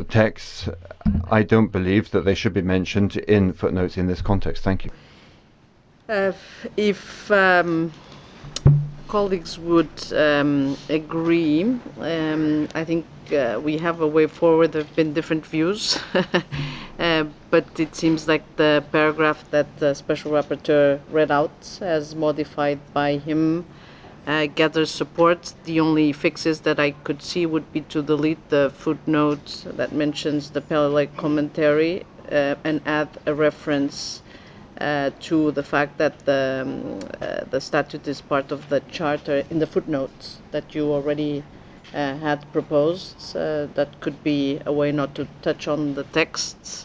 texts, I don't believe that they should be mentioned in footnotes in this context. Thank you. If colleagues would agree, I think we have a way forward. There have been different views, but it seems like the paragraph that the Special Rapporteur read out, as modified by him, gathers support. The only fixes that I could see would be to delete the footnote that mentions the Pele commentary and add a reference to the fact that the statute is part of the charter in the footnotes that you already had proposed. That could be a way not to touch on the texts.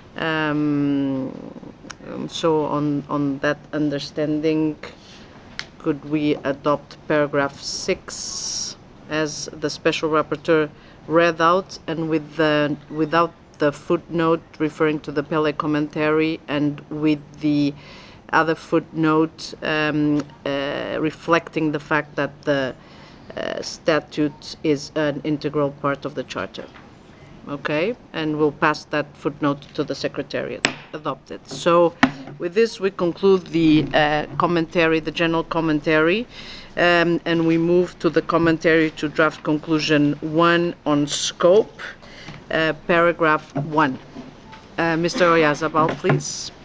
So on that understanding, could we adopt paragraph 6 as the Special Rapporteur read out, and without the footnote referring to the Pele commentary, and with the other footnote reflecting the fact that the statute is an integral part of the Charter? Okay, and we'll pass that footnote to the Secretariat. Adopted. So with this, we conclude the commentary, the general commentary, and we move to the commentary to draft conclusion 1 on scope, paragraph 1. Mr. Oyarzabal, please.